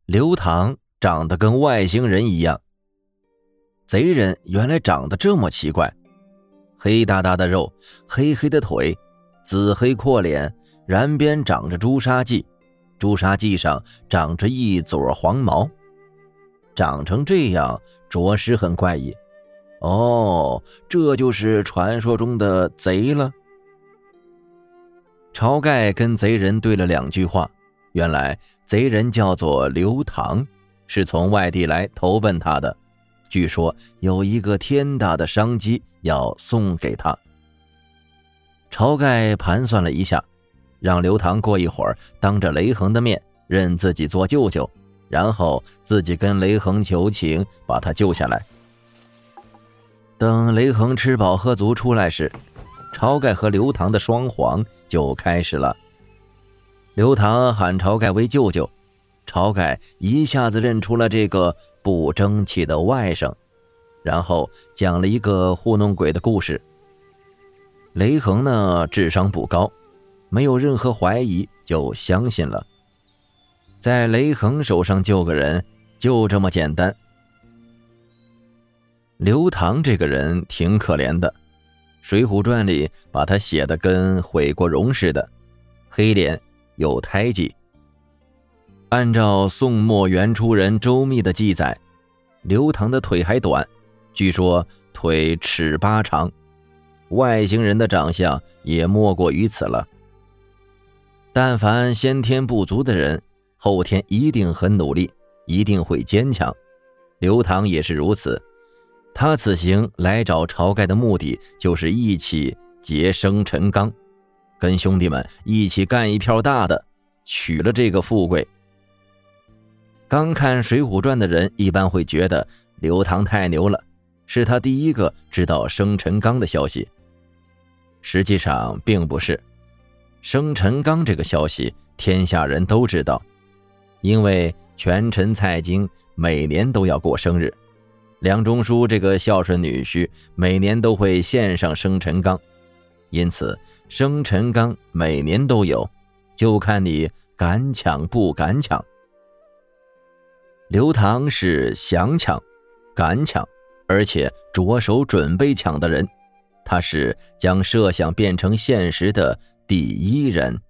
刘唐长得跟外星人一样。贼人原来长得这么奇怪，黑大大的肉，黑黑的腿，紫黑阔脸，髯边长着朱砂记，朱砂记上长着一撮黄毛。长成这样着实很怪异。哦，这就是传说中的贼了。晁盖跟贼人对了2句话，原来贼人叫做刘唐，是从外地来投奔他的，据说有一个天大的商机要送给他。晁盖盘算了一下，让刘唐过一会儿当着雷横的面认自己做舅舅，然后自己跟雷横求情把他救下来。等雷横吃饱喝足出来时，晁盖和刘唐的双簧就开始了。刘唐喊晁盖为舅舅，晁盖一下子认出了这个不争气的外甥，然后讲了一个糊弄鬼的故事。雷横呢，智商不高，没有任何怀疑就相信了。在雷横手上救个人，就这么简单。刘唐这个人挺可怜的，《水浒传》里把他写得跟悔过容似的，黑脸有胎记。按照宋末元初人周密的记载，刘唐的腿还短，据说腿尺8长，外星人的长相也莫过于此了。但凡先天不足的人，后天一定很努力，一定会坚强。刘唐也是如此，他此行来找晁盖的目的就是一起结生辰纲，跟兄弟们一起干一票大的，取了这个富贵。刚看《水浒传》的人一般会觉得刘唐太牛了，是他第一个知道生辰纲的消息。实际上并不是，生辰纲这个消息天下人都知道，因为权臣蔡京每年都要过生日，梁中书这个孝顺女婿每年都会献上生辰纲，因此生辰纲每年都有，就看你敢抢不敢抢。刘唐是想抢、敢抢，而且着手准备抢的人，他是将设想变成现实的第一人。